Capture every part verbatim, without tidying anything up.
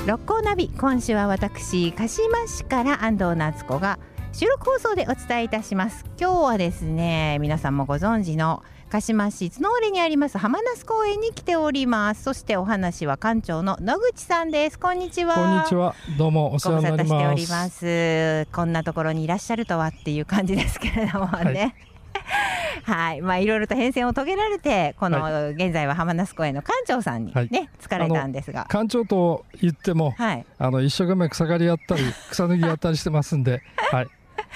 六甲ナビ、今週は私鹿島市から安藤夏子が収録放送でお伝えいたします。今日はですね、皆さんもご存知の鹿島市津野浦にあります浜那須公園に来ております。そしてお話は館長の野口さんです。こんにちは。 こんにちは、どうもお世話になります。 ご無沙汰しております。こんなところにいらっしゃるとはっていう感じですけれどもね、はいはい、まあいろいろと変遷を遂げられて、この、はい、現在は浜那須公園の館長さんにね、はい、疲れたんですが、 館長と言っても、はい、あの一生懸命草刈りやったり草抜きやったりしてますんで、はい、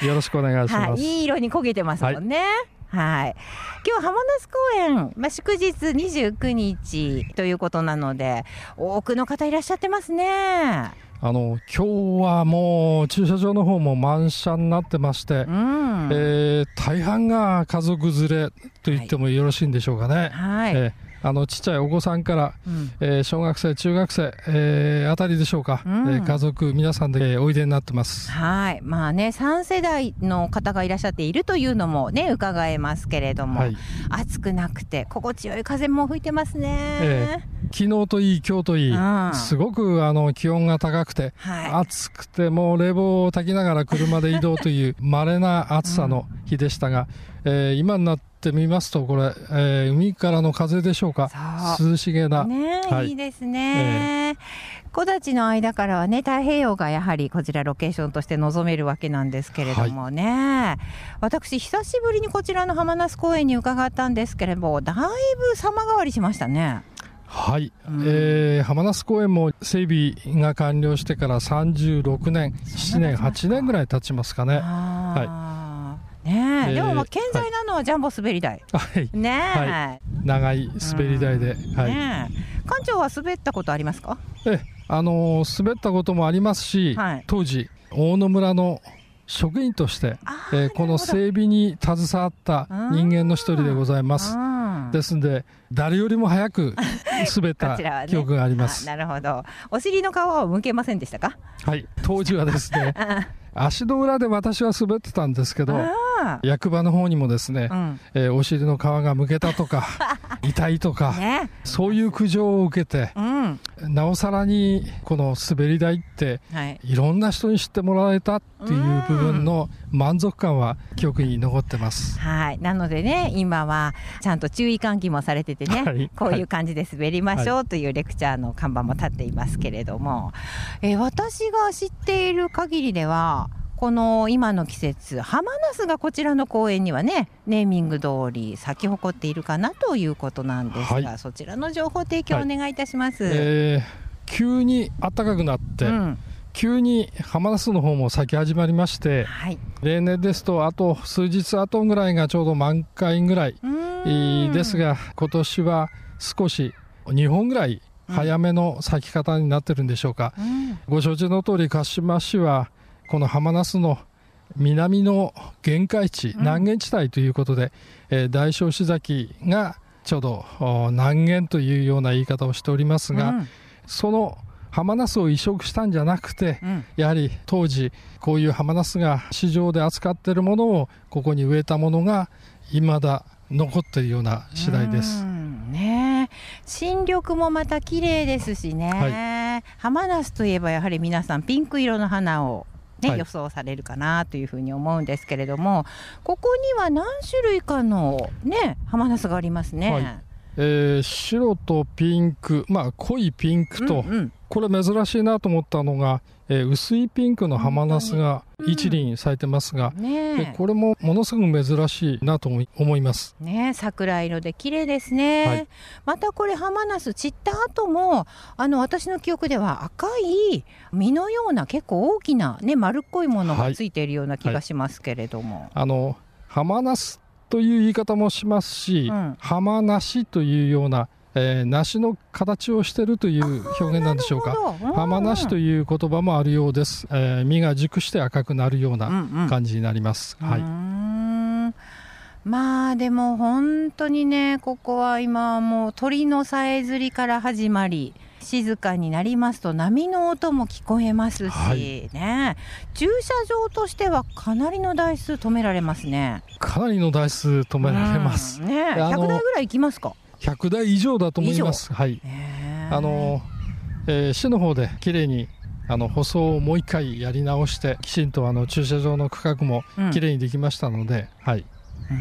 よろしくお願いします。 はい、いい色に焦げてますもんね。はいはい、今日浜那須公園、まあ、祝日にじゅうくにちということなので多くの方いらっしゃってますね。 あの今日はもう駐車場の方も満車になってまして、うんえー、大半が家族連れと言ってもよろしいんでしょうかね。はいえーあのちっちゃいお子さんから、うんえー、小学生中学生、えー、あたりでしょうか、うんえー、家族皆さんで、えー、おいでになってます。 はいまあね、さん世代の方がいらっしゃっているというのもね伺えますけれども、はい、暑くなくて心地よい風も吹いてますね。えー、昨日といい今日といい、うん、すごくあの気温が高くて、はい、暑くてもう冷房を焚きながら車で移動という稀な暑さの日でしたが、うんえー、今になってってみますとこれ、えー、海からの風でしょうか。涼しげな、 ねはい、いいですね、えー、木立の間からはね太平洋がやはりこちらロケーションとして望めるわけなんですけれどもね、はい、私久しぶりにこちらの浜那須公園に伺ったんですけれどもだいぶ様変わりしましたね。 はい、うんえー、浜那須公園も整備が完了してからさんじゅうろくねん、ななねん、はちねんぐらい経ちますかね。はいねえー、でもまあ健在なのはジャンボ滑り台、 はいねえはい、長い滑り台で、うんはいね、館長は滑ったことありますか？ えあのー、滑ったこともありますし、はい、当時大野村の職員として、えー、この整備に携わった人間の一人でございます。ですので誰よりも早く滑った記憶があります。 なるほど。お尻の皮を向けませんでしたか？ はい当時はですね足の裏で私は滑ってたんですけど役場の方にもですね、うんえー、お尻の皮がむけたとか痛いとか、ね、そういう苦情を受けて、うん、なおさらにこの滑り台って、はい、いろんな人に知ってもらえたっていう部分の満足感は記憶に残ってます。 はい、なのでね今はちゃんと注意喚起もされててね、はい、こういう感じで滑りましょうというレクチャーの看板も立っていますけれども、えー、私が知っている限りではこの今の季節浜那須がこちらの公園にはねネーミング通り咲き誇っているかなということなんですが、はい、そちらの情報提供をお願いいたします。はいえー、急に暖かくなって、うん、急に浜那須の方も咲き始まりまして、はい、例年ですとあと数日後ぐらいがちょうど満開ぐらいですが今年は少しにほんぐらい早めの咲き方になってるんでしょうか。うん、ご承知の通り鹿島市はこの浜那須の南の限界地、うん、南限地帯ということで、えー、大消費崎がちょうど南限というような言い方をしておりますが、うん、その浜那須を移植したんじゃなくて、うん、やはり当時こういう浜那須が市場で扱っているものをここに植えたものが未だ残っているような次第です。 うんね、新緑もまた綺麗ですしね、はい、浜那須といえばやはり皆さんピンク色の花をねはい、予想されるかなというふうに思うんですけれどもここには何種類かの、ね、浜那須がありますね。はいえー、白とピンク、まあ、濃いピンクと、うんうん、これ珍しいなと思ったのが、えー、薄いピンクの浜那須が一輪咲いてますが、うんね、これもものすごく珍しいなと思います、 ね、桜色で綺麗ですね、はい、またこれ浜那須散った後もあの私の記憶では赤い実のような結構大きな、ね、丸っこいものがついているような気がしますけれども、はいはい、 あの浜那須という言い方もしますし、うん、浜梨というような、えー、梨の形をしているという表現なんでしょうか。浜梨という言葉もあるようです、えー、実が熟して赤くなるような感じになります、うんうんはい、うーんまあでも本当にねここは今もう鳥のさえずりから始まり静かになりますと波の音も聞こえますし、はいね、駐車場としてはかなりの台数止められますね。 かなりの台数止められます、 うんね、ひゃくだいぐらい行きますか？ ひゃくだい以上だと思います。はい、あの、 えー、市の方できれいにあの舗装をもう一回やり直してきちんとあの駐車場の区画もきれいにできましたので、うん、はい。 うん、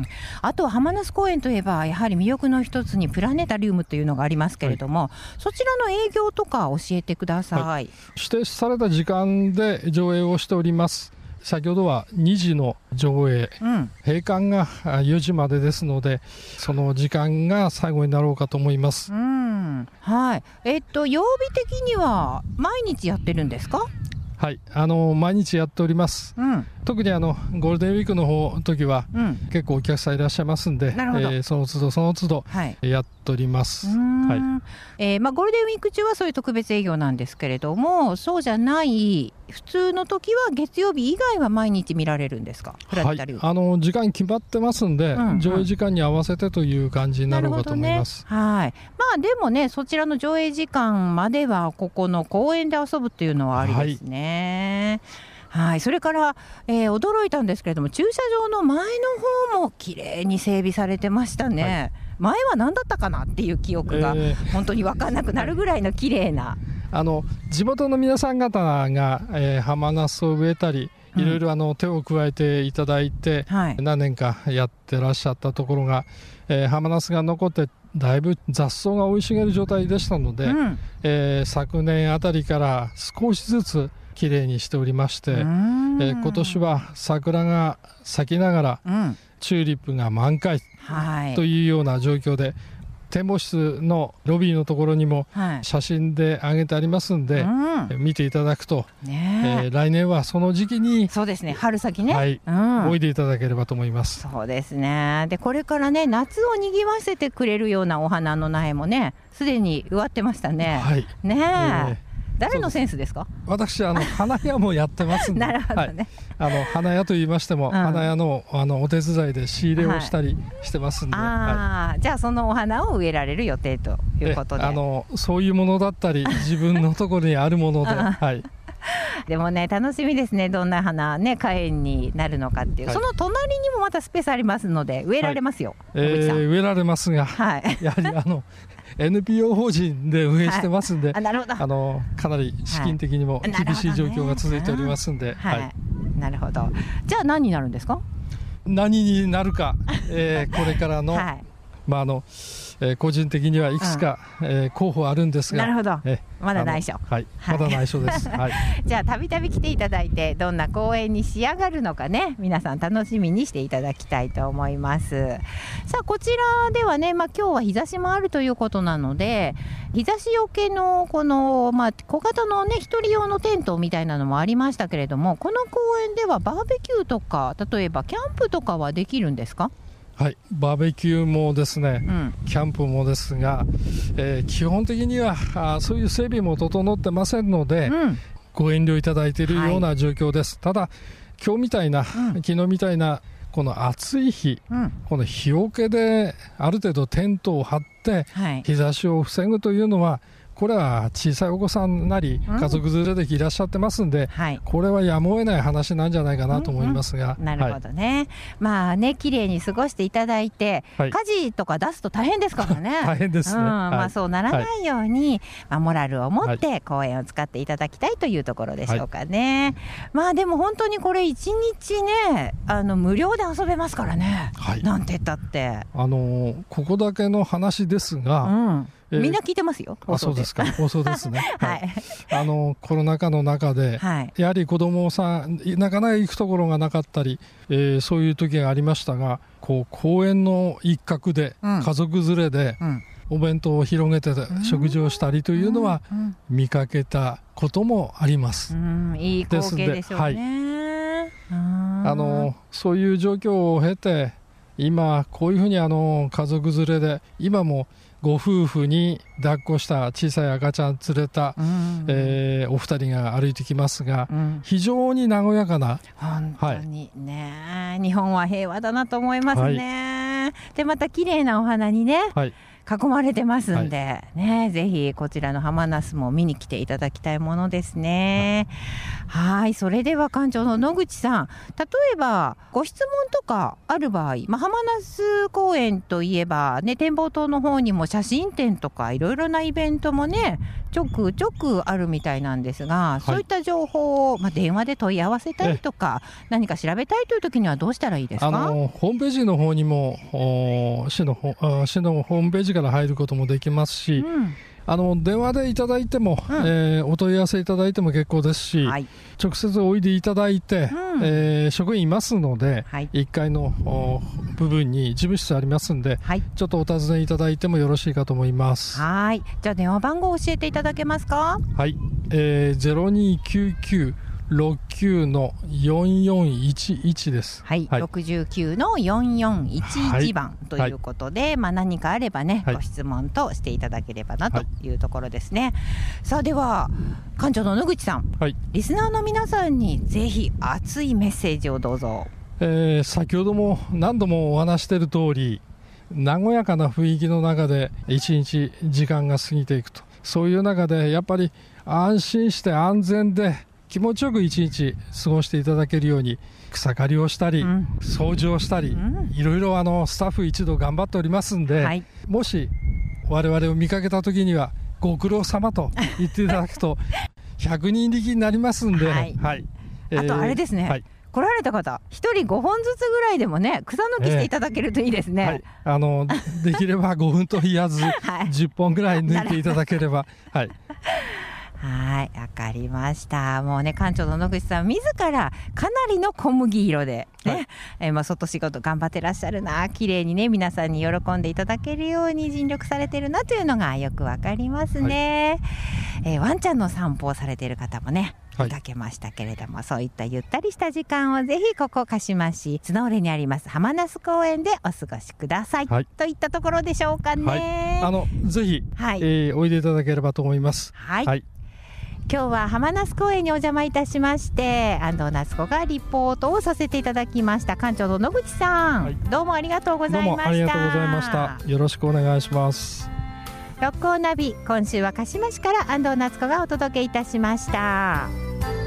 あと浜那須公園といえばやはり魅力の一つにプラネタリウムというのがありますけれども、はい、そちらの営業とか教えてください、はい、 指定された時間で上映をしております。先ほどはにじの上映、うん、閉館がよじまでですのでその時間が最後になろうかと思います、 うんはいえっと、曜日的には毎日やってるんですか？ はい、あの毎日やっております、うん、特にあのゴールデンウィークの方時は、うん、結構お客さんいらっしゃいますんで、えー、その都度その都度やっております、 はいえーまあ、ゴールデンウィーク中はそういう特別営業なんですけれども、そうじゃない普通の時は月曜日以外は毎日見られるんですか？ はい、あの時間決まってますんで、うんうん、上映時間に合わせてという感じになろうかと思います、 ねはいまあ、でもねそちらの上映時間まではここの公園で遊ぶっていうのはありですね、はいはい、それから、えー、驚いたんですけれども駐車場の前の方もきれいに整備されてましたね、はい、前は何だったかなっていう記憶が本当に分かんなくなるぐらいのきれいな、 えー、あの地元の皆さん方が、えー、浜那須を植えたりいろいろあの手を加えていただいて、うん、何年かやってらっしゃったところが、えー、浜那須が残ってだいぶ雑草が生い茂る状態でしたので、うんえー、昨年あたりから少しずつきれいにしておりまして、えー、今年は桜が咲きながら、うん、チューリップが満開というような状況で、はい、展望室のロビーのところにも写真で上げてありますんで、はい、見ていただくと、ねえー、来年はその時期にそうですね春先ね、 はいうん、おいでいただければと思います。 そうですね。でこれからね夏をにぎわせてくれるようなお花の苗もねすでに植わってましたね、はい、ねえ、えー誰のセンスですか？ 私あの花屋もやってますんでなるほどね、 はい、あの花屋といいましても、うん、花屋 の, あのお手伝いで仕入れをしたりしてますんで、はいあはい、じゃあそのお花を植えられる予定ということで、 あのそういうものだったり自分のところにあるもので、はい、 でもね楽しみですね。どんな花ね花園になるのかっていう、はい、その隣にもまたスペースありますので植えられますよ、 はいえー、植えられますが、はい、やはりあのエヌピーオー 法人で運営してますんで、はい、あなるほどあのかなり資金的にも厳しい状況が続いておりますんで、 はいはい、なるほど。じゃあ何になるんですか？ 何になるか、えー、これからの、はいまああのえー、個人的にはいくつか、うんえー、候補あるんですが、 なるほど、えー、まだ内緒、 はい、まだ内緒です、はい、 じゃあたびたび来ていただいてどんな公演に仕上がるのかね皆さん楽しみにしていただきたいと思います。さあこちらではね、まあ、今日は日差しもあるということなので日差しよけのこの、まあ、小型のね一人用のテントみたいなのもありましたけれども、この公園ではバーベキューとか例えばキャンプとかはできるんですか？ はい、バーベキューもですね、うん、キャンプもですが、えー、基本的にはあそういう整備も整ってませんので、うん、ご遠慮いただいているような状況です、はい、ただ今日みたいな、うん、昨日みたいなこの暑い日、うん、この日よけである程度テントを張って、はい、日差しを防ぐというのはこれは小さいお子さんなり家族連れでいらっしゃってますんで、うんはい、これはやむを得ない話なんじゃないかなと思いますが、 うんうん、なるほどね、はい、まあね綺麗に過ごしていただいて、はい、火事とか出すと大変ですからね大変ですね、 うんまあ、そうならないように、はいまあ、モラルを持って公園を使っていただきたいというところでしょうかね、はい、まあでも本当にこれ一日ねあの無料で遊べますからね、はい、なんて言ったってあのここだけの話ですが、 うんえー、みんな聞いてますよ。 あそうですか放送ですね、はい、あのコロナ禍の中で、はい、やはり子どもさんなかなか行くところがなかったり、えー、そういう時がありましたがこう公園の一角で、うん、家族連れで、うんお弁当を広げて食事をしたりというのは見かけたこともあります。 うんいい光景でしょうね、 はい、あのそういう状況を経て今こういうふうにあの家族連れで今もご夫婦に抱っこした小さい赤ちゃん連れた、うんえー、お二人が歩いてきますが、うん、非常に和やかな本当にね、はい、日本は平和だなと思いますね、はい、でまた綺麗なお花にね、はい囲まれてますんで、はい、ね、ぜひこちらの浜那須も見に来ていただきたいものですね。はい、はい、それでは館長の野口さん、例えばご質問とかある場合、まあ、浜那須公園といえば、ね、展望塔の方にも写真展とかいろいろなイベントもねちょくちょくあるみたいなんですが、はい、そういった情報を、まあ、電話で問い合わせたりとか何か調べたいという時にはどうしたらいいですか？ あのホームページの方にも市の、市のホームページから入ることもできますし、うん、あの電話でいただいても、うん、えー、お問い合わせいただいても結構ですし、はい、直接おいでいただいて、うん、えー、職員いますので、はい、いっかいの部分に事務室ありますんで、はい、ちょっとお尋ねいただいてもよろしいかと思います。 はい、じゃあ電話番号を教えていただけますか？ はい、えー、ゼロにきゅうきゅうろくきゅうのよんよんいちいちです。 はい、はい、ろくじゅうきゅうのよんよんいちいち番ということで、はい、まあ、何かあればね、はい、ご質問としていただければなというところですね。はい、さあでは館長の野口さん、はい、リスナーの皆さんにぜひ熱いメッセージをどうぞ。 えー、先ほども何度もお話している通り、和やかな雰囲気の中で一日時間が過ぎていくと、そういう中でやっぱり安心して安全で気持ちよく一日過ごしていただけるように、草刈りをしたり、うん、掃除をしたり、うん、いろいろあのスタッフ一同頑張っておりますんで、はい、もし我々を見かけた時にはご苦労様と言っていただくとひゃくにん力になりますんで、はいはい、 えー、あとあれですね、はい、来られた方ひとりごほんずつぐらいでもね草抜きしていただけるといいですね。えーはい、あのできればごふんと言わず、はい、じゅっぽんぐらい抜いていただければはいはい、わかりました。もうね、館長の野口さん自らかなりの小麦色でね、はい、えー、まあ外仕事頑張ってらっしゃるな、綺麗にね皆さんに喜んでいただけるように尽力されてるなというのがよくわかりますね。はい、えー、ワンちゃんの散歩をされている方もね見かけましたけれども、はい、そういったゆったりした時間をぜひここ鹿島市津の浦にあります浜那須公園でお過ごしください、はい、といったところでしょうかね。はい、 あのぜひ、はい、えー、おいでいただければと思います。はい、はい、 今日は浜那須公園にお邪魔いたしまして、安藤夏子がリポートをさせていただきました。館長の野口さん、はい、どうもありがとうございました。どうもありがとうございました。 よろしくお願いします。 六甲ナビ、今週は鹿島市から安藤夏子がお届けいたしました。